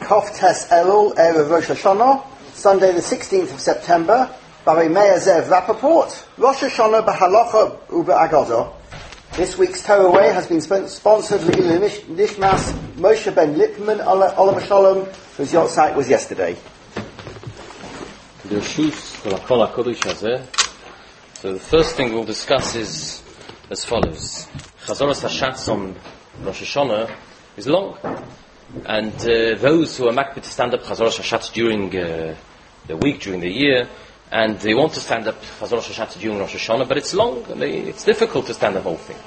Kof Tes Elul, Erev Rosh Hashanah, Sunday the 16th of September, Bari Meir Zev Rappaport, Rosh Hashanah B'Halacha U'B'Agadah. This week's Torah Way has been sponsored L'Ilui Nishmas Moshe Ben Lipman, Olav Shalom, whose yahrzeit was yesterday. So the first thing we'll discuss is as follows. Chazoras Hashatz on Rosh Hashanah is long, and those who are makbid to stand up Chazoras Hashatz during the week, during the year, and they want to stand up Chazoras Hashatz during Rosh Hashanah, but it's long, and it's difficult to stand the whole thing.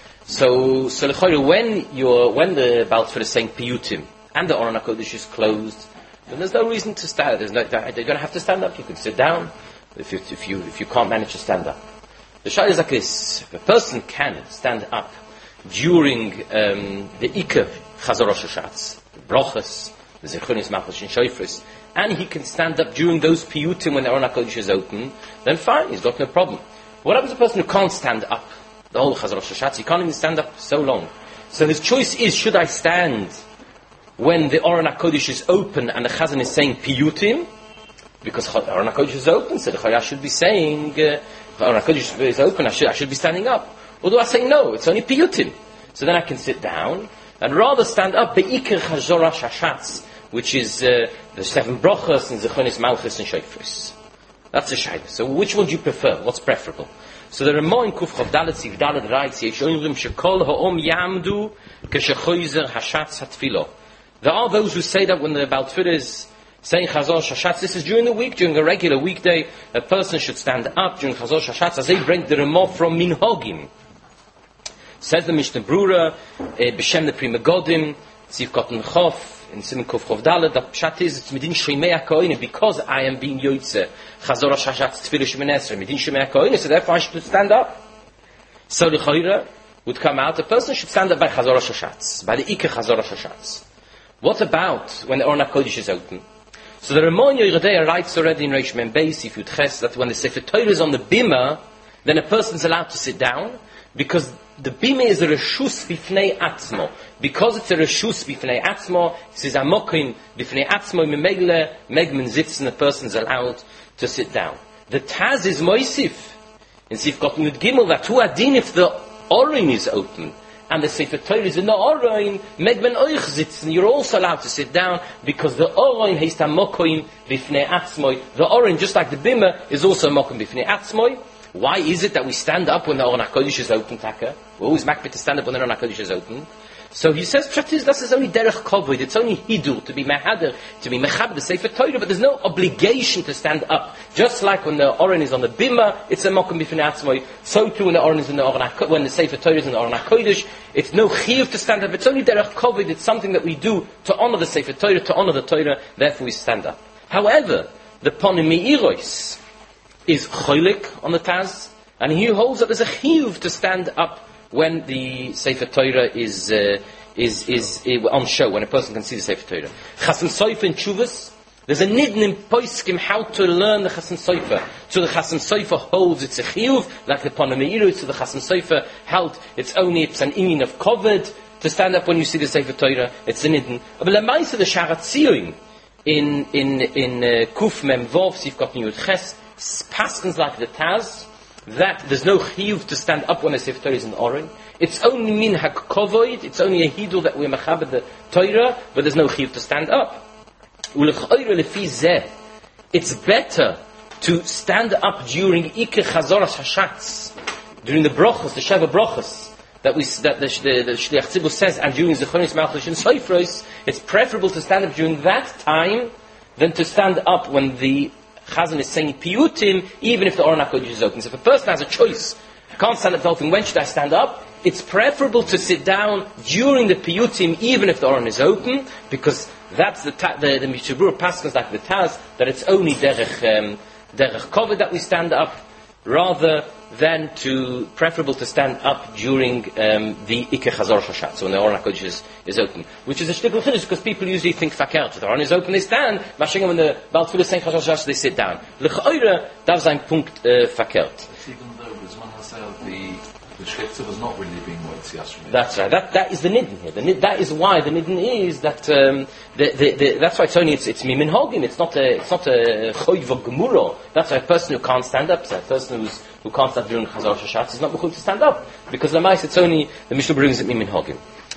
So when the Baal Tefillah is saying Piyutim, and the Aron HaKodesh is closed, then there's no reason to stand. They're going to have to stand up. You can sit down if you can't manage to stand up. The shayla is like this: if a person can stand up during the Ikar Chazoras Hashatz, the Brochas, the Zechunis, Machos, and Shofros, and he can stand up during those Piyutim when the Aron HaKodesh is open, then fine, he's got no problem. What happens to a person who can't stand up the whole Chazoras Hashatz? He can't even stand up so long. So his choice is: should I stand when the Aron HaKodesh is open and the Chazan is saying Piyutim? Because the Aron HaKodesh is open, so the Chaya should be saying, the Aron HaKodesh is open, I should be standing up. Or do I say no, it's only Piyutim? So then I can sit down and rather stand up Be'ikar Chazoras Hashatz, which is the 7 Brochas and Zechunis, Malchus and Shofros. That's the shayla. So which one do you prefer? What's preferable? So the Ramah in Kuf Chav Dalet Siv Dalet writes, Yesh Omrim Shekol Ha'om Yamdu Keshechoizer Hashatz HaTfilah. There are those who say that when the Baal Tefillah is saying Chazoras Hashatz, this is during the week, during a regular weekday, a person should stand up during Chazoras Hashatz, as they bring the Ramah from Minhagim. Says the Mishnah Brura, B'Shem the Pri Megadim, Tziv Kotten Chof, in Simon Kuf Chav Dalet, that Pshat is, it's Medin Shemei HaKohen, because I am being Yoitze, Chazoras Hashatz Tfilah Shemoneh Esrei, Medin Shemei HaKohen, so therefore I should stand up. So the Chayra would come out, a person should stand up by Chazoras Hashatz, by the Ikar Chazoras Hashatz. What about when the Aron HaKodesh is open? So the Ramon Yeridea writes already in Reish Mem Beis, if you ches, that when the Sefer Torah is on the bima, then a person is allowed to sit down, because the bima is a reshus bifnei atzmo. Because it's a reshus bifnei atzmo, it says amokin bifnei atzmo, memegle, megmen sitz, and the person is allowed to sit down. The Taz is moisif, in Sif Kotten Yud Gimel, that hu adin if the Orin is open, and the Sefer Torah is in the Orin, megmen oich sitzen, you're also allowed to sit down, because the Orin heist amokin bifnei atzmo. The Orin, just like the bima, is also amokin bifnei atzmo. Why is it that we stand up when the Aron HaKodesh is open, Taka? We're always makbid to stand up when the Aron HaKodesh is open. So he says, Pshat is, this is only derech kovod, it's only hidur, to be mechader, to be mechab the Sefer Torah, but there's no obligation to stand up. Just like when the Oren is on the bima, it's a mokum b'fnei atzmoi. So too when the Oren is in the Aron HaKodesh, when the Sefer Torah is in the Aron HaKodesh, it's no chiyuv to stand up, it's only derech kovod, it's something that we do to honor the Sefer Torah, to honor the Torah, therefore we stand up. However, the Ponim Me'iros is cholik on the Taz, and he holds that there's a chiyuv to stand up when the Sefer Torah is on show, when a person can see the Sefer Torah. Chasam Sofer in Chuvas, there's a nidin in Poiskim how to learn the Chasam Sofer. So the Chasam Sofer holds it's a chiyuv, like the Ponim Me'iros, so the Chasam Sofer held it's an inyan of kovod to stand up when you see the Sefer Torah, it's a nidin. But the Maisa, the Sharat Tziyun, in Kuf Mem Vov, Sif Kotten Yud Ches, paskins like the Taz, that there's no chiyuv to stand up when the Sefer Torah is in Oren. It's only min hakovoid, it's only a hidul that we're mechabed the Torah, but there's no chiyuv to stand up. It's better to stand up during Ikar Chazoras Hashatz, during the Brochos, the Sheva Brochos, that the Shliach Tzibur says, and during Zechonis, Malchus, and Shofros. It's preferable to stand up during that time than to stand up when the Chazan is saying Piyutim, even if the Aron HaKodesh is open. So if a person has a choice, can't stand up the whole thing, when should I stand up? It's preferable to sit down during the Piyutim, even if the Aron is open, because that's the Mishnah Berurah Paschals like the Taz, that it's only derech kovod that we stand up, rather than preferable to stand up during the Ikar Chazoras Hashatz, so when the Aron HaKodesh is open. Which is a shtickle chiddush, because people usually think fakert. If the Aron is open, they stand. Mashing when the Baal Tefillah is saying Chazoras Hashatz, they sit down. L'ch'oira, darf sein Punkt fakert. Even though there's one has the The Shliach Tzibur is not really being Motzi Yashrim. That's right. That is the nidin here. That is why the nidin is that that's why it's only it's mimin hogim. It's not a choiv of gemura. That's why a person who can't stand up, a person who can't stand during Chazar Shashatz is not mechuv to stand up because the mice it's only the Mishnah brings it mimin hogim.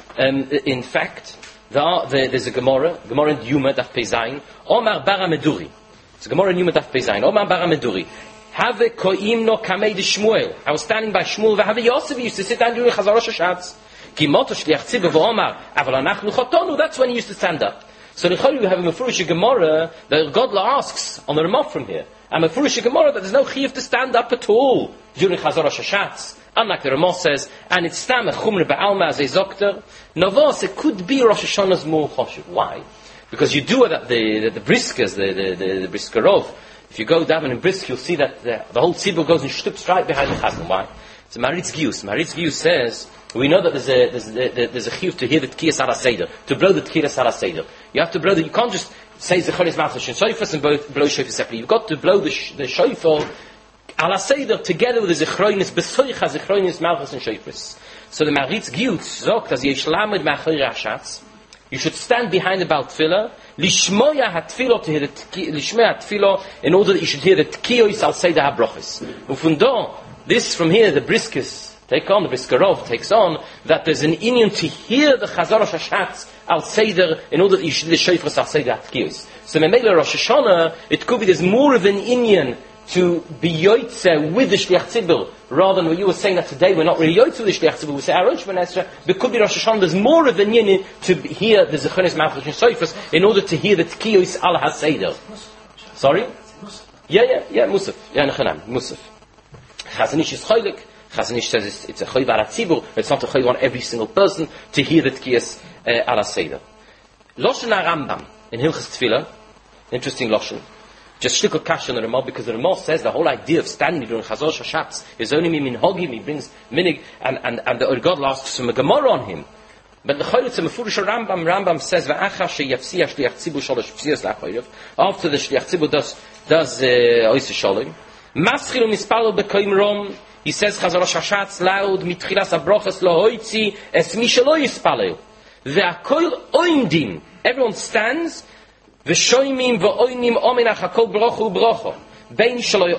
In fact, there's a Gemara in Yuma Daf Peizayin. Omar Bara Meduri. It's a Gemara in Yuma Daf Peizayin. Omar Bara Meduri. Have koim no kamei de Shmuel. I was standing by Shmuel. Have Yosef used to sit down during Chazar Shashatz. Ki moto shliach tzibur v'omar aval anachnu chotonu. That's when he used to stand up. So we have a Mefurish Gemara that Godla asks on the Ramah from here. And Mefurish Gemara that there's no chiyuv to stand up at all during Chazar Shashatz. Unlike the Ramah says, and it's stam a chumre ba'alma as a zokter. Novos, it could be Rosh Hashanah's more choshev. Why? Because you do that the briskers, the briskerov. If you go down in Brisk, you'll see that the whole tzibur goes and shtups right behind the chazan. Why? It's a Maritz Gius. Maritz Gius says, we know that there's a chiyuv to hear the tkiyas ala seder, to blow the tkiyas ala seder. You have to blow you can't just say zechonis malchus and shofar and blow shofar separately. You've got to blow the shofar ala seder together with the zechronis, besoicha zechronis malchus and shofars. So the Maritz Gius sagt, as yesh lamed ma'achor hashatz, you should stand behind the Baal Tefillah, lishmoya hatfilo, to hear the lishmoya hatfilo, in order that you should hear the tkiyos al seder habrachos. Ufundo, this from here, the briskers take on, the briskerov takes on, that there's an inyan to hear the Chazar Shashatz al seder, in order that you should hear the shofar al seder tkiyos. So Memela Rosh Hashanah, it could be there's more of an inyan to be yoytze with the Shliach Tzibur, rather than what you were saying that today we're not really yoytze with the Shliach Tzibur, we say our own Shemon Esrei, but could be Rosh Hashanah, there's more of an inyan to hear the Zechonis Malchus and Shofars in order to hear the Tkiyos al HaSeder. Sorry? Yeah, Musaf. Yeah, Nechanam, Musaf. Chazon Ish is choylik. Chazon Ish says it's a choyv al HaTzibur, it's not a choyv on every single person to hear the Tkiyos al HaSeder. Loshen HaRambam, in Hilchas Tefillah, interesting Loshen, just shtikl kash on the Ramah, because the Ramah says the whole idea of standing during Chazar Shashatz is only min hogim, he brings minig, and the God asks from a Gemara on him. But the Chayritz of Mefurish Rambam says, V'acha sheyafsiya shliach tzibur sholosh psias la'chayrev, after the shliach tzibur does oiseh shalom, maschil u'mispalo b'koim rom, he says Chazar Shashatz loud, mitchilas abrochas lo hoitzi, es mi shelo yispalel, ve'akoil oindim, everyone stands, v'shoymim v'oynim omenach hakol brochu brocho bein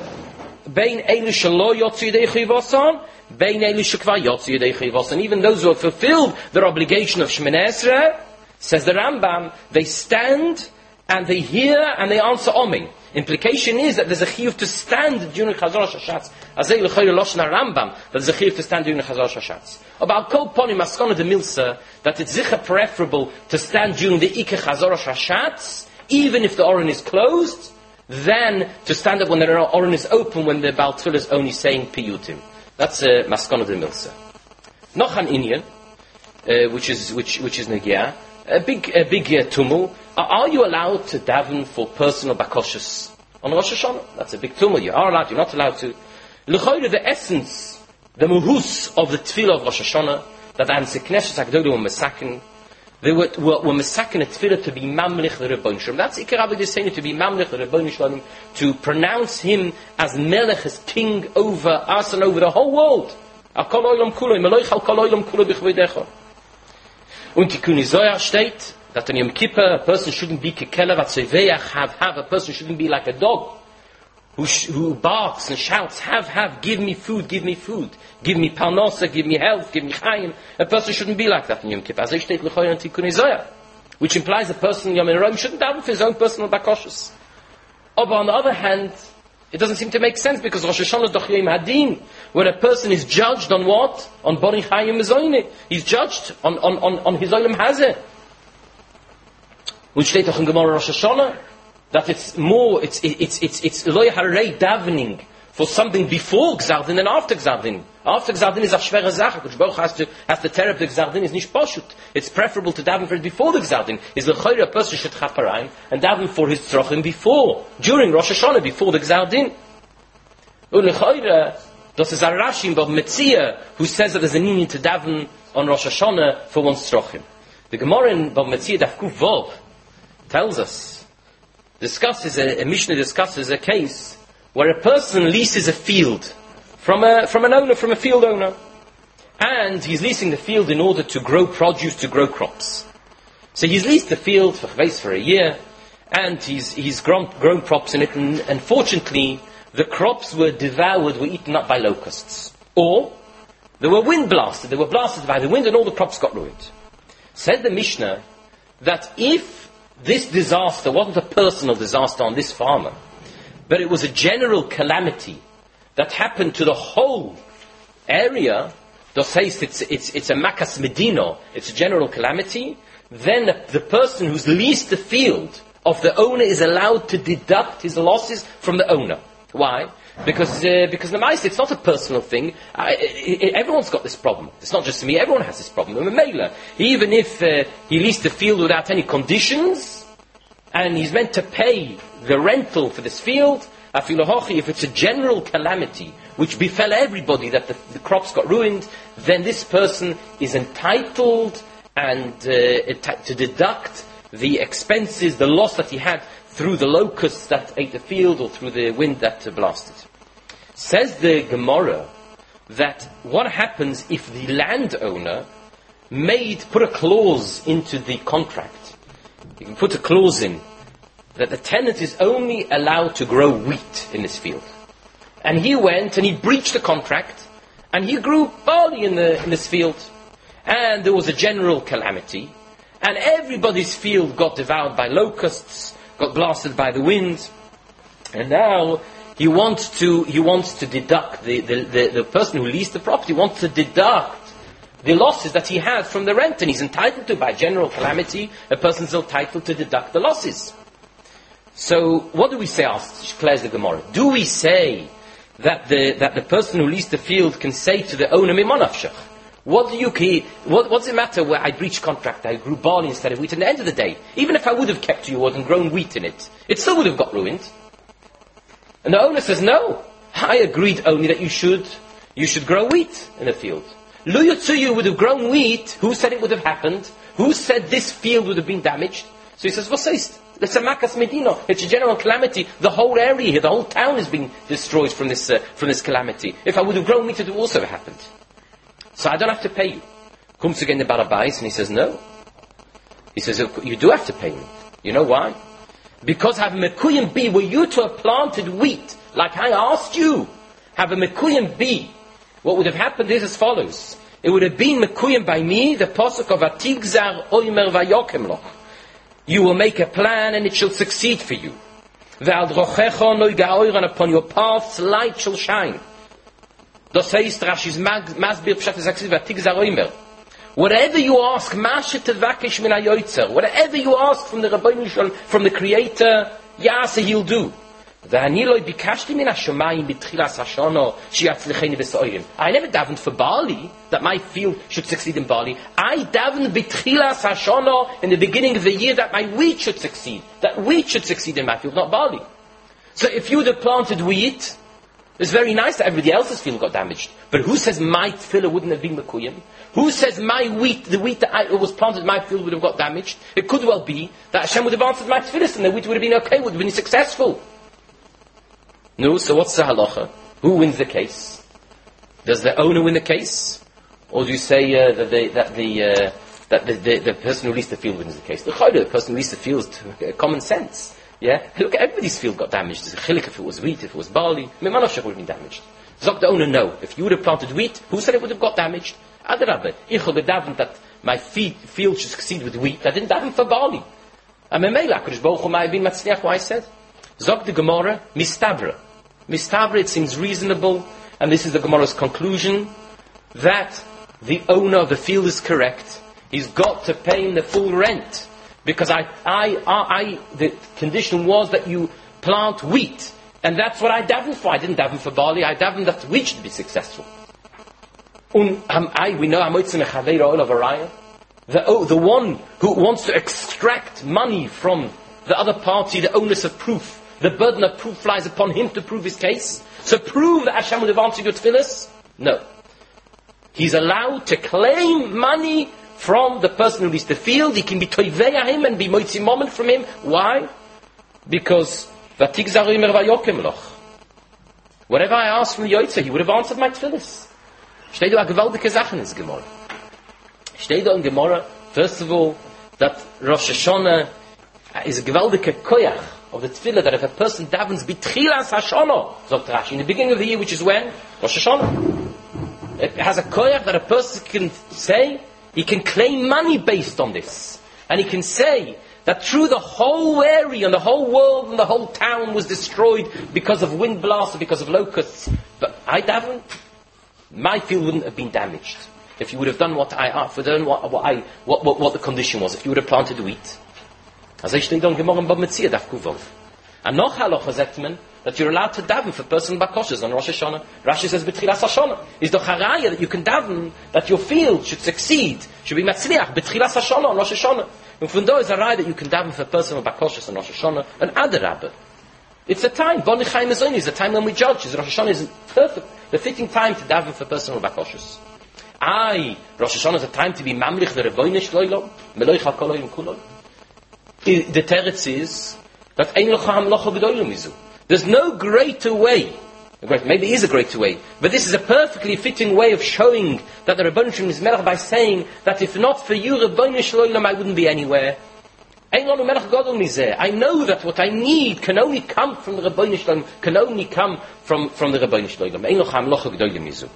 elu shelo yotzu yedei chiyvosan bein elu shekvar yotzu yedei chiyvosan. Even those who have fulfilled their obligation of Shemoneh Esrei, says the Rambam, they stand and they hear and they answer omen. Implication is that there's a chiyuv to stand during Chazar Shashatz. Azay l'choyre loshen Rambam, that there's a chiyuv to stand during the Chazar Shashatz. About kol ponim maskona de milsa, that it's zicha preferable to stand during the Ikeh Chazar Shashatz, even if the Oren is closed, than to stand up when the Oren is open, when the Baal Tefillah is only saying piyutim. That's a maskana de milsa. Noch an inyan, which is negia, a big tumul. Are you allowed to daven for personal bakoshas on Rosh Hashanah? That's a big tumul. You are allowed. You're not allowed to. L'choyre, the essence, the muhus of the tefillah of Rosh Hashanah, that Anshe Knesset Agdolim were mesaken. They were mesaken a tefillah to be mamlich the Rebbeinu Shalom. That's Ikar Avodah saying to be mamlich the Rebbeinu Shalom, to pronounce him as melech, as king over us and over the whole world. Al kol olam kulo, meloich al kol olam kulo bichvodecha. Und Tikkun Zohar steht that on Yom Kippur a person shouldn't be kekelev atzeveach, have. A person shouldn't be like a dog who barks and shouts, have, give me food, give me parnasa, give me health, give me chayim. A person shouldn't be like that in Yom Kippur. As I state l'choyer on Tikkun Zohar, which implies a person in Yom Rome shouldn't daven for his own personal bakoshas. But on the other hand, it doesn't seem to make sense, because Rosh Hashanah is doch Yom Hadin, where a person is judged on what? On Boni Chayim Mezoyne. He's judged on his Olam Hazeh. Which steht doch in Gemara Rosh Hashanah, that it's loy harei davening for something before Gzardin and after Gzardin. After Gzardin is a shvere zacha, which Baruch has to tear up the Gzardin, is nicht poshut. It's preferable to daven for it before the Gzardin. Is l'choyre a person should chaparayim and daven for his tzrochim before, during Rosh Hashanah, before the Gzardin. L'choyre, das is a Rashi in Bab Metzia, who says that there's a need to daven on Rosh Hashanah for one's tzrochim. The Gemara in Bab Metzia Daf Kuf Vov tells us, a Mishnah discusses a case where a person leases a field from a field owner. and he's leasing the field in order to grow produce, to grow crops. So he's leased the field for a year, and he's grown crops in it, and unfortunately, the crops were devoured, were eaten up by locusts. Or, they were they were blasted by the wind, and all the crops got ruined. Said the Mishnah that if this disaster wasn't a personal disaster on this farmer, but it was a general calamity that happened to the whole area, it's a makas medino, it's a general calamity, then the person who's leased the field of the owner is allowed to deduct his losses from the owner. Why? Because the mice, it's not a personal thing. Everyone's got this problem. It's not just me. Everyone has this problem. Even if he leased the field without any conditions, and he's meant to pay the rental for this field, if it's a general calamity which befell everybody, that the crops got ruined, then this person is entitled to deduct the expenses, the loss that he had through the locusts that ate the field or through the wind that blasted. Says the Gemara that what happens if the landowner put a clause into the contract. You can put a clause in that the tenant is only allowed to grow wheat in this field. And he went and he breached the contract and he grew barley in this field. And there was a general calamity, and everybody's field got devoured by locusts, got blasted by the wind, and now he wants to deduct the person who leased the property wants to deduct the losses that he has from the rent, and he's entitled to, by general calamity, a person's entitled to deduct the losses. So what do we say? Declares the Gemara. Do we say that the person who leased the field can say to the owner, "Mimonafshach"? What does it matter where I breached contract, I grew barley instead of wheat? At the end of the day, even if I would have kept your word and grown wheat in it, it still would have got ruined. And the owner says, no, I agreed only that you should grow wheat in the field. Lu Yotsuyu would have grown wheat. Who said it would have happened? Who said this field would have been damaged? So he says, it's a makas medino. It's a general calamity. The whole area here, the whole town is being destroyed from this calamity. If I would have grown wheat, it would also have happened. So I don't have to pay you. Comes again the Barabais and he says, no. He says, you do have to pay me. You know why? Because have a mekuyim be, were you to have planted wheat, like I asked you, have a mekuyim be, what would have happened is as follows. It would have been mekuyim by me, the posuk of Atigzar Oimer Vayokem Loch. You will make a plan and it shall succeed for you. Ve'al drochecho noi ga'oiran, upon your paths light shall shine. Das heißt, Rashi's Masbir Pshat Zaksid Vatigzar Oimer. Whatever you ask, whatever you ask from the Rabbeinu Shalom, from the Creator, Yasa, He'll do. I never davened for barley, that my field should succeed in barley. I davened b'tchilas hashono, in the beginning of the year, that my wheat should succeed. That wheat should succeed in my field, not barley. So if you would have planted wheat, it's very nice that everybody else's field got damaged. But who says my tefillah wouldn't have been mekuyim? Who says my wheat, the wheat that was planted in my field would have got damaged? It could well be that Hashem would have answered my tefillah and the wheat would have been okay, would have been successful. No, so what's the halacha? Who wins the case? Does the owner win the case? Or do you say that the person who leased the field wins the case? The person who leased the field is common sense. Yeah? Look, everybody's field got damaged. There's a chilik if it was wheat, if it was barley. Mimanashach would have been damaged. Zok the owner, no. If you would have planted wheat, who said it would have got damaged? Adarabbe. Ich habe davened that my field should succeed with wheat. I didn't daven for barley. I'm a meila. Kodesh Baruch Hu ma'avin matzliach, what I said. Zok the Gemara, mistabra. Mistabra, it seems reasonable, and this is the Gemara's conclusion, that the owner of the field is correct. He's got to pay him the full rent. Because the condition was that you plant wheat. And that's what I davened for. I didn't daven for barley. I davened that wheat should be successful. We know the one who wants to extract money from the other party, the onus of proof, the burden of proof lies upon him to prove his case. So prove that Hashem would have answered your tefillas? No. He's allowed to claim money from the person who leased the field. He can be toiveya him and be moitzi moment from him. Why? Because whatever I asked from the Yotzei, he would have answered my tefillas. Steht da a gewaltige Sachen ins Gemara. Steht da in Gemara, first of all, that Rosh Hashanah is a gewaldige koyach of the tefillah, that if a person davens b'tchilas Hashanah, sagt Rashi, in the beginning of the year, which is when? Rosh Hashanah. It has a koyach that a person can say, he can claim money based on this. And he can say that through the whole area and the whole world and the whole town was destroyed because of wind blasts, because of locusts. But I daven, my field wouldn't have been damaged. If you would have done what I asked, what the condition was, if you would have planted wheat. As I steht on Gemara Bab Metzia Daf Kuvov. And noch halacha sagt man that you're allowed to daven for person bakoshes on Rosh Hashanah. Rashi says betchilas Hashanah. Is the haraya that you can daven that your field should succeed, should be matzliach betchilas Hashanah on Rosh Hashanah. And from there is a raya that you can daven for person bakoshes on Rosh Hashanah and adarabah. It's a time. Boni Chaim Mezoni is a time when we judge. Rosh Hashanah is perfect, the fitting time to daven for personal bakoshes. Rosh Hashanah is a time to be mamlich the Rebbeinu Shloilom, Meloich HaKolayim Kulon. The teretz is that Ein Locha Hamlocha B'Dolim Izu. There's no greater way. Maybe it is a greater way, but this is a perfectly fitting way of showing that the Rebbeinu Shalom is Melech by saying that if not for you, Rebbeinu Shloilom, I wouldn't be anywhere. Ein Lonu Melech Gadol Mizeh. I know that what I need can only come from the Rebbeinu Shalom, can only come from the Rebbeinu Shloilom. Ein Locha Hamlocha B'Dolim Izu.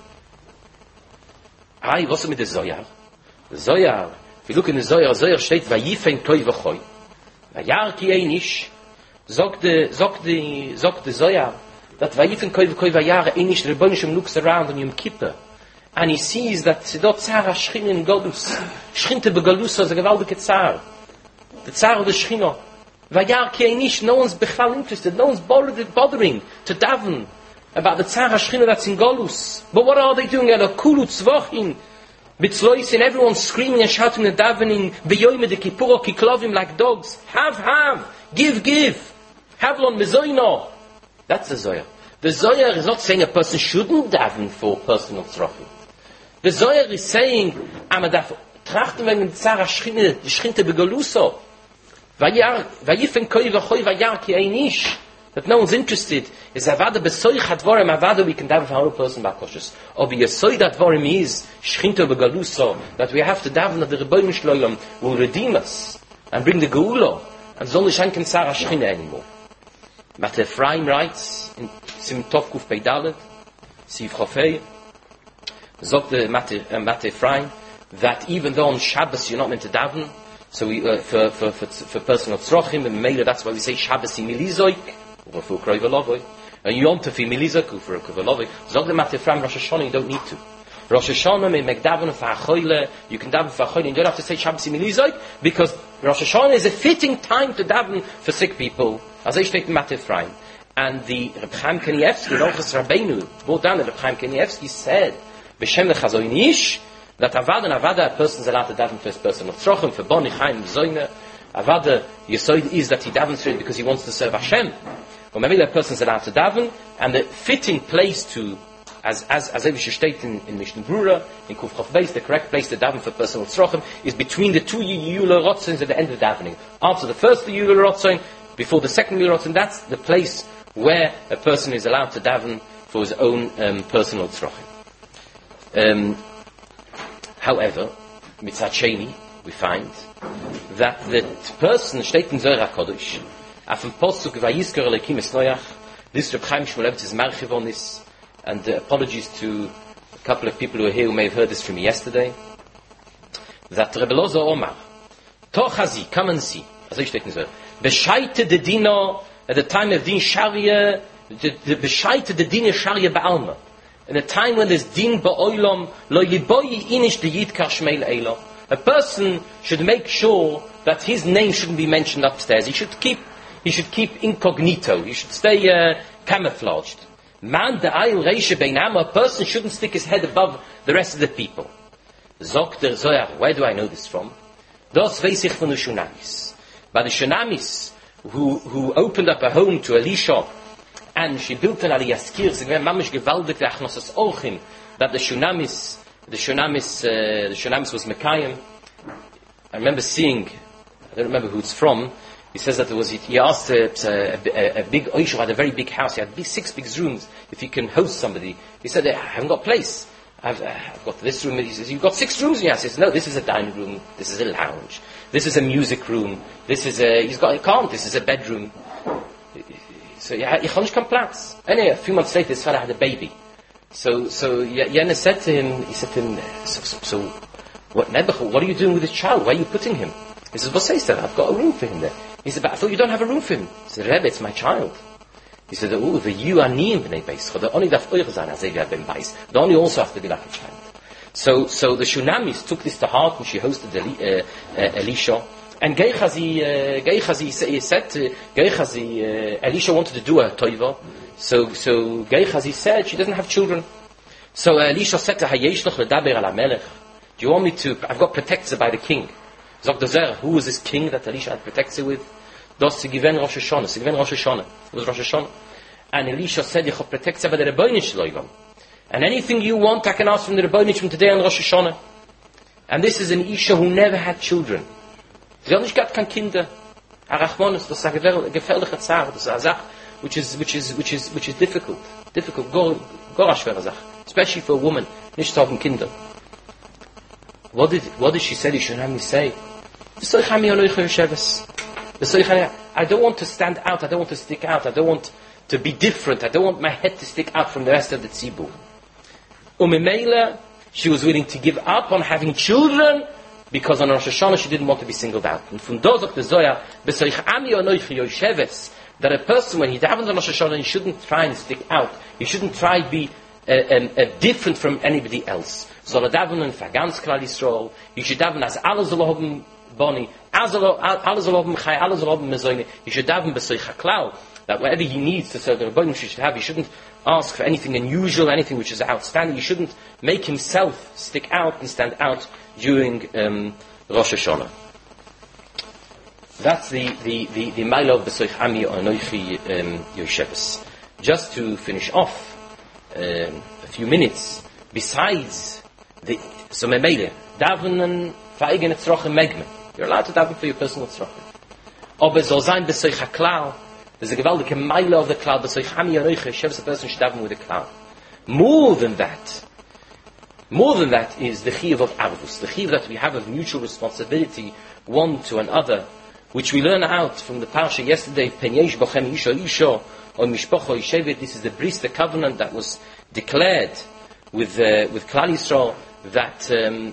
What's with the Zohar? The Zohar, if you look in the Zohar, Zohar steht Vayifen Koi V'Choi. Vayar Ki Einish. Sagt the Zohar that Vayifen Koi V'Choi Vayar Einish, the Rebbeinu Shalom looks around on Yom Kippur and he sees that Tzidot Tzara Shchin in Golus. Shchinte Begalusa is a gewaldige Tzar. The Tzar of the Shchino. Vayar Ki Einish, no one's bechal interested, no one's bothering to daven about the Tzar HaShchina that's in Golus. But what are they doing? Kulu tzvochin, bitzloisin, everyone's screaming and shouting and davening, beyoyme de kipuro kiklovim like dogs. Have, give. Havlon mezoino. That's the Zohar. The Zohar is not saying a person shouldn't daven for personal tzrofim. The Zohar is saying, amadaf trachten wegen Tzar HaShchina, die Shchinte begoluso. Vayifen koi v'choi vayar ki einish. That no one's interested is avada besoich hadvorim, avada we can daven for our person bakoshes. Or be yesoid hadvorim is shchinto begaluso, that we have to daven that the Rebbeinu Shloilom will redeem us and bring the geula and zol nishanken Tzar HaShchina anymore. Mate Ephraim writes in Sim Tov Kuf Peidalet, Siv Chofei, zog the Mate Ephraim that even though on Shabbos you're not meant to daven, so we for personal tzrochim and Meila, that's why we say Shabbos imilizoik. Or for Kroivelovoy, and you want to feel Milizaku for Kroivelovoy. Zog the Mate Ephraim Rosh Hashanah, you don't need to. Rosh Hashanah may make daven for Achoyle, you can daven for Achoyle, you don't have to say Shabbos Milizaik, because Rosh Hashanah is a fitting time to daven for sick people, as I state in Mate Ephraim. And the Reb Chaim Kanievsky, Rochas Rabbeinu, brought down that Reb Chaim Kanievsky said, B'Shem Lechazoinish, that Avada, a person is allowed to daven for his person of Tzrochem, for Boni Chaim Zoyne. Avada, Yesoid is that he davens for it because he wants to serve Hashem. Or maybe that person is allowed to daven, and the fitting place to, as Evish state in Mishnah Brura, in Kuf Chof Beis, the correct place to daven for personal tzrochem is between the two Yula Rotzins at the end of davening. After the first Yula Rotzin, before the second Yula Rotzin, that's the place where a person is allowed to daven for his own personal tzrochem. However, Mitzat Sheni, we find that the person steht in Zohar HaKodesh, auf dem Postuk Vayizker Elokim es Noach, this Reb Chaim Shmulevitz is marchiv on this, and apologies to a couple of people who are here who may have heard this from me yesterday, that Rebbe Lozo Omar, Tochazi, come and see, as I steht in Zohar, Bescheite de Dino, at the time of Din Sharia, Bescheite de Dino Sharia Ba'alma, in a time when there's Din Ba'oilom, Lo Yiboyi Inish de Yid Kashmeil Eilo. A person should make sure that his name shouldn't be mentioned upstairs. He should keep incognito. He should stay camouflaged. Man de ayil reishe beinam, a person shouldn't stick his head above the rest of the people. Zok der Zohar, where do I know this from? Das weiß ich von the Shunamis. By the Shunamis, who opened up a home to Elisha, and she built an aliyah skir, so mamish gewaldig achnosas olchim, that the Shunamis was Mekayim. I remember seeing, I don't remember who it's from, he says that he asked a big Oisha had a very big house, he had 6 big rooms, if he can host somebody. He said, I haven't got a place. I've got this room. He says, you've got 6 rooms in your house. He says, no, this is a dining room. This is a lounge. This is a music room. This is he can't. This is a bedroom. So, ich kann nicht keinen Platz. Anyway, a few months later, his father had a baby. So Yana said to him, so what are you doing with this child? Where are you putting him? He says, what is that? I've got a room for him there. He said, but I thought you don't have a room for him. He said, Rebbe, it's my child. He said, the you are nie in bnei beis. The only darf euch sein, as ben beis. The only also have to be like a child. So the Shunamis took this to heart, and she hosted Elisha. And Gehazi said to Gehazi, Elisha wanted to do a toiva. So Gehazi said she doesn't have children. So Elisha said to her, Yesh noch ledaber al hamelech. Do you want me to? I've got protected by the king. Zog Dozer, who was this king that Elisha had protected with? Das given Rosh Hashanah. It was Rosh Hashanah. And Elisha said, "You have protected by the Rebbeinu Shloim. And anything you want, I can ask from the Rebbeinu from today on Rosh Hashanah." And this is an Isha who never had children. Sie hat nicht gehabt keine Kinder. Arachmanus, das ist eine gefährliche Sache. Das ist eine Sache, which is difficult. Gar schwere Sache. Especially for a woman, nicht zu haben Kinder. What did she say? You should have me say. I don't want to stand out. I don't want to stick out. I don't want to be different. I don't want my head to stick out from the rest of the tzibur. She was willing to give up on having children because on Rosh Hashanah she didn't want to be singled out. And from those of the Zoya, that a person, when he davens on Rosh Hashanah, he shouldn't try and stick out. He shouldn't try to be different from anybody else. Soll davenen für ganz Klal Yisrael. You should daven as alles soll haben boni, alles soll haben chai, alles soll haben mezoyne. You should daven b'soich haklal. That whatever he needs to serve the Rebbeinu he should have. He shouldn't ask for anything unusual, anything which is outstanding. He shouldn't make himself stick out and stand out during Rosh Hashanah. That's the Maila of B'soich Ami Anoichi Yoshevus. Just to finish off a few minutes, besides so Memeile, davenen für eigene Tzrochen Megmen. You're allowed to daven for your personal Tzrochen. Aber es soll sein B'soich HaKlal. There's a gewaltige Meile of the Klal, B'soich Ami Anoichi Yoshevus, a person should daven with the Klal. More than that is the Chiyuv of Arvus, the Chiyuv that we have of mutual responsibility one to another, which we learn out from the parsha yesterday. Penyesh bochem isha or mishpocho yishevet. This is the bris, the covenant that was declared with Klal Yisrael that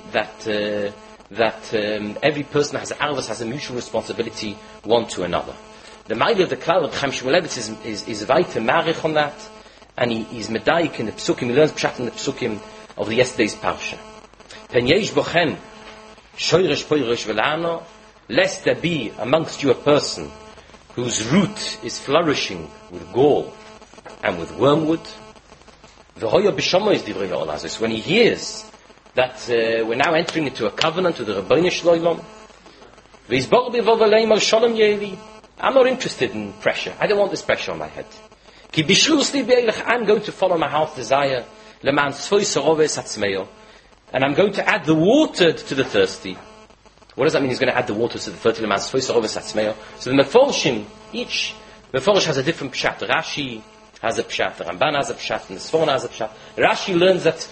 every person has arvus, has a mutual responsibility one to another. The Maila of the Klal of Chaim Shmulevitz is weiter marich on that, and he's medayik in the psukim. He learns pshat in the psukim of the yesterday's parsha. Penyesh bochem shoyresh poyresh velano. Lest there be amongst you a person whose root is flourishing with gall and with wormwood. When he hears that we're now entering into a covenant with the Rebbeinu Shloim, I'm not interested in pressure. I don't want this pressure on my head. I'm going to follow my heart's desire, and I'm going to add the water to the thirsty. What does that mean? He's going to add the water to the fertile man. So the Meforshim, each Meforsh has a different pshat. Rashi has a pshat, the Ramban has a pshat, and the Sforna has a pshat. Rashi learns that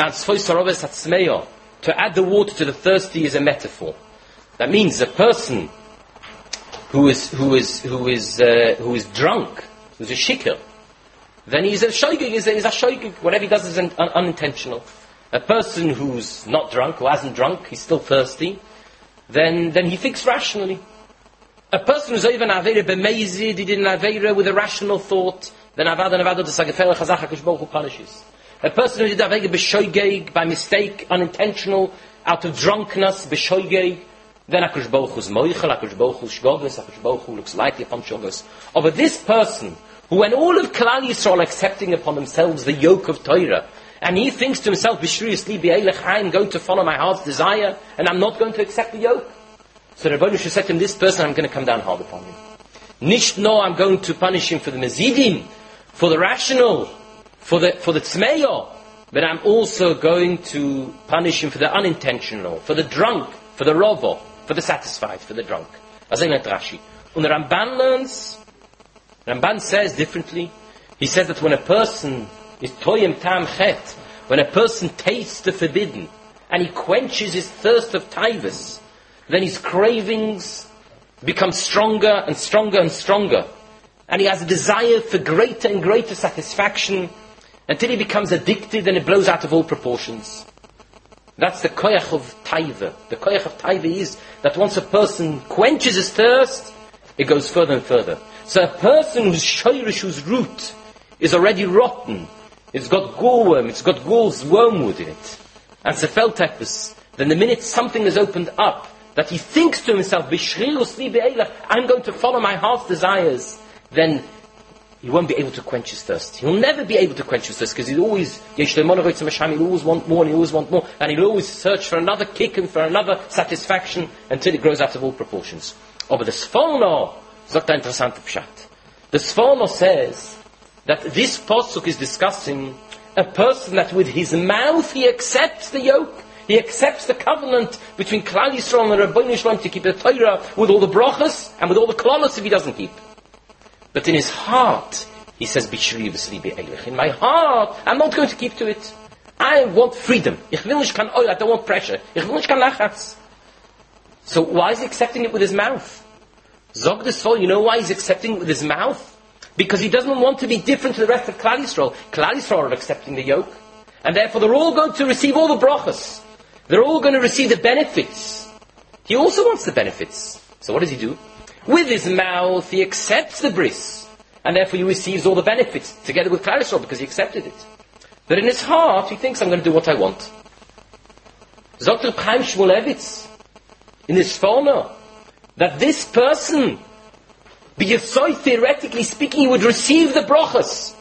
to add the water to the thirsty is a metaphor. That means a person who is drunk, who's a shikr, then he's a shoygig, he's a shoygig. Whatever he does is unintentional. A person who's not drunk, who hasn't drunk, he's still thirsty, then he thinks rationally. A person who's even avera b'meizid, he did an avera with a rational thought, then avada the sagafel chazach HaKadosh Baruch Hu punishes. A person who did avera b'shoygeg, by mistake, unintentional, out of drunkenness, b'shoygeg, then HaKadosh Baruch Hu's moichel, HaKadosh Baruch Hu's shgogas, HaKadosh Baruch Hu looks lightly upon shgogas. Over this person, who when all of Klal Yisrael are accepting upon themselves the yoke of Torah, and he thinks to himself, I'm going to follow my heart's desire, and I'm not going to accept the yoke. So the Rebbeinu said to him, this person, I'm going to come down hard upon him. I'm going to punish him for the mezidim, for the rational, for the tzmeyo, but I'm also going to punish him for the unintentional, for the drunk, for the rovo, for the satisfied, for the drunk. As in Rashi. And the Ramban says differently. He says that when a person is toyim tam chet, when a person tastes the forbidden, and he quenches his thirst of taivas, then his cravings become stronger and stronger and stronger. And he has a desire for greater and greater satisfaction until he becomes addicted and it blows out of all proportions. That's the koyach of taiva. The koyach of taiva is that once a person quenches his thirst, it goes further and further. So a person whose shoyrish, whose root, is already rotten, it's got gallworm, it's got gall's wormwood in it, and sefeltepus, then the minute something is opened up, that he thinks to himself, I'm going to follow my heart's desires, then he won't be able to quench his thirst. He'll never be able to quench his thirst, because he'll always want more, and he'll always want more, and he'll always search for another kick and for another satisfaction until it grows out of all proportions. Aber the Sforno sagt ein interessanter Pshat. The Sforno says that this posuk is discussing a person that with his mouth he accepts the yoke, he accepts the covenant between Klal Yisrael and Rabbeinu Shalom to keep the Torah with all the brachas and with all the klolos if he doesn't keep. But in his heart, he says, Bishri v'sli be'elech. In my heart, I'm not going to keep to it. I want freedom. Ich will nicht kein oil, I don't want pressure. Ich will nicht kein lachatz. So why is he accepting it with his mouth? Zog this fall, you know why he's accepting it with his mouth? Because he doesn't want to be different to the rest of Klal Yisrael. Klal Yisrael are accepting the yoke. And therefore they're all going to receive all the brachas. They're all going to receive the benefits. He also wants the benefits. So what does he do? With his mouth, he accepts the bris. And therefore he receives all the benefits, together with Klal Yisrael, because he accepted it. But in his heart, he thinks, I'm going to do what I want. Dr. Chaim Shmulevitz, in his Sforno, that this person, theoretically speaking, he would receive the brachas.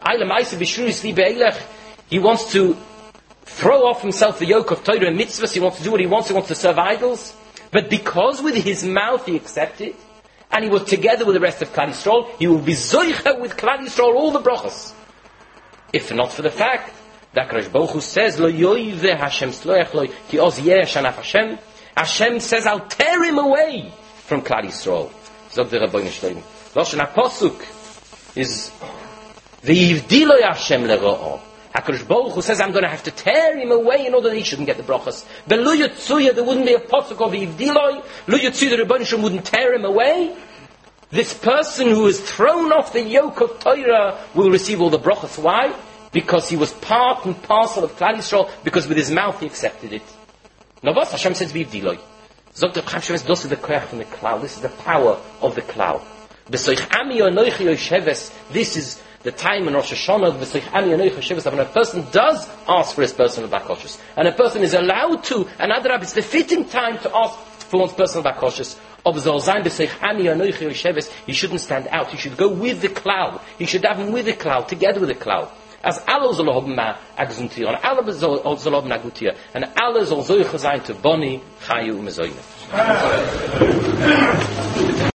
He wants to throw off himself the yoke of Torah and mitzvahs. He wants to do what he wants. He wants to serve idols. But because with his mouth he accepted, and he was together with the rest of Klal Yisrael, he will be zoicha with Klal Yisrael all the brachas. If not for the fact that Kadosh Baruch Hu says, Lo yoyve Hashem sloach lo ki oz yeh shanaf Hashem. Hashem says, I'll tear him away from Klal Yisrael. Zog the Rabbeinu Shalom. Lashon HaPosuk is V'yivdiloi Hashem lero'o. HaKadosh Baruch Hu says, I'm going to have to tear him away in order that he shouldn't get the brachas. But Lu Yotzuya, there wouldn't be a posuk of V'yivdiloi. Lu Yotzuya, the Rabbeinu Shalom wouldn't tear him away. This person who is thrown off the yoke of Torah will receive all the brachas. Why? Because he was part and parcel of Klal Yisrael, because with his mouth he accepted it. Now what Hashem says, V'yivdiloi. Zog the Chaim Shemes, this is the koyach from the cloud. This is the power of the cloud. This the time in Rosh Hashanah, when a person does ask for his personal bakoshes, and a person is allowed to, and Adrab, it's the fitting time to ask for one's personal bakoshes. He shouldn't stand out. He should go with the cloud. He should have him with the cloud, together with the cloud. As Allah soll haben agzuntier, und Allah soll haben agutier, and Allah soll solche sein to Boni, Chayu, Mezoyne.